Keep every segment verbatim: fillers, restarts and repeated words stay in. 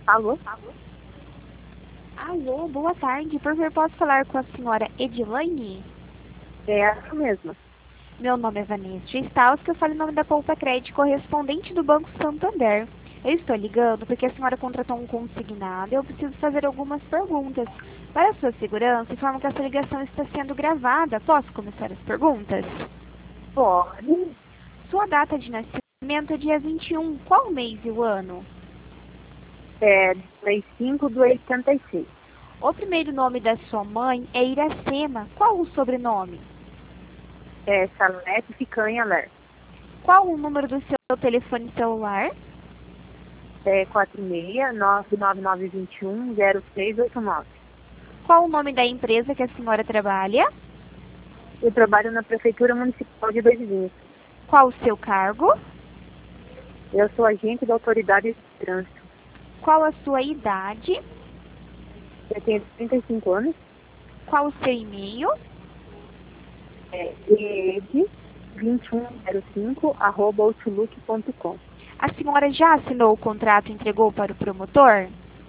Alô? Alô, boa tarde. Por favor, posso falar com a senhora Edilane? É essa mesma. Meu nome é Vanessa Staus, que eu falo em nome da Poupa Crédito, correspondente do Banco Santander. Eu estou ligando porque a senhora contratou um consignado e eu preciso fazer algumas perguntas. Para a sua segurança, informo que essa ligação está sendo gravada. Posso começar as perguntas? Pode. Sua data de nascimento é dia vinte e um. Qual mês e o ano? É trinta e cinco do oitenta e seis. O primeiro nome da sua mãe é Iracema. Qual o sobrenome? É Salete Picanha Ler. Qual o número do seu telefone celular? É quatro seis nove nove nove dois um zero seis oito nove. Qual o nome da empresa que a senhora trabalha? Eu trabalho na Prefeitura Municipal de Dois Vinhos. Qual o seu cargo? Eu sou agente da Autoridade de Trânsito. Qual a sua idade? Eu tenho trinta e cinco anos. Qual o seu e-mail? É ed dois um zero cinco arroba outlook ponto com. A senhora já assinou o contrato e entregou para o promotor?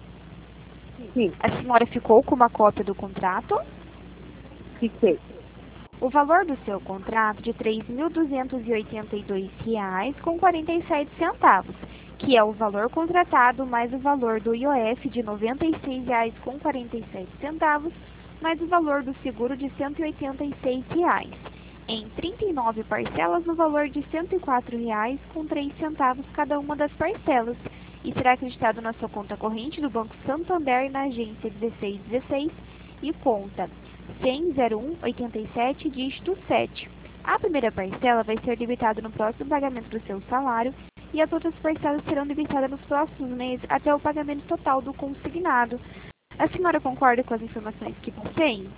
Sim, A senhora ficou com uma cópia do contrato? fiquei. O valor do seu contrato de três mil duzentos e oitenta e dois reais com quarenta e sete centavos, que é o valor contratado mais o valor do I O F de noventa e seis reais com quarenta e sete centavos, mais o valor do seguro de cento e oitenta e seis reais, em trinta e nove parcelas no valor de cento e quatro reais com três centavos cada uma das parcelas, e será acreditado na sua conta corrente do Banco Santander na agência dezesseis dezesseis e conta cem zero um oitenta e sete, dígito sete. A primeira parcela vai ser debitada no próximo pagamento do seu salário e as outras parcelas serão debitadas nos próximos meses até o pagamento total do consignado. A senhora concorda com as informações que passei?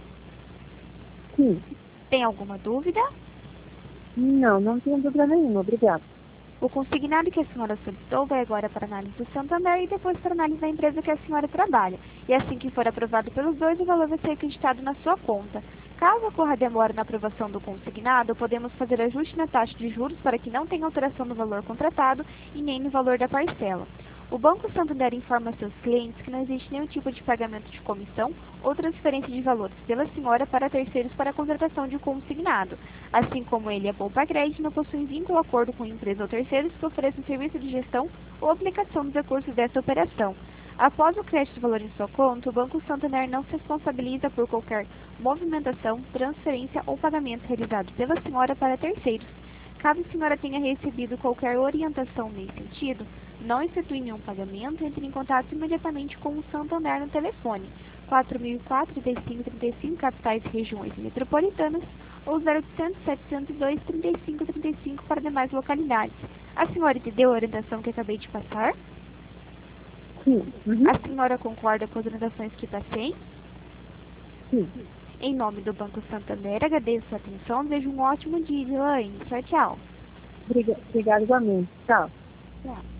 Sim. Tem alguma dúvida? Não, não tenho dúvida nenhuma. Obrigada. O consignado que a senhora solicitou vai agora para a análise do Santander e depois para a análise da empresa que a senhora trabalha. E assim que for aprovado pelos dois, o valor vai ser acreditado na sua conta. Caso ocorra demora na aprovação do consignado, podemos fazer ajuste na taxa de juros para que não tenha alteração no valor contratado e nem no valor da parcela. O Banco Santander informa seus clientes que não existe nenhum tipo de pagamento de comissão ou transferência de valores pela senhora para terceiros para a contratação de consignado. Assim como ele e a Poupa Crédito não possuem vínculo ou acordo com empresa ou terceiros que ofereçam serviço de gestão ou aplicação dos recursos desta operação. Após o crédito do valor em sua conta, o Banco Santander não se responsabiliza por qualquer movimentação, transferência ou pagamento realizado pela senhora para terceiros. Caso a senhora tenha recebido qualquer orientação nesse sentido, não efetue nenhum pagamento, entre em contato imediatamente com o Santander no telefone quatro mil e quatro, trinta e cinco trinta e cinco, capitais e regiões metropolitanas, ou zero oitocentos, setecentos e dois, trinta e cinco trinta e cinco para demais localidades. A senhora entendeu a orientação que acabei de passar? Sim. Uhum. A senhora concorda com as orientações que passei? Sim. Em nome do Banco Santander, agradeço a atenção, desejo um ótimo dia, Elaine. Tchau, tchau. Obrigada, igualmente. Tchau. Tchau.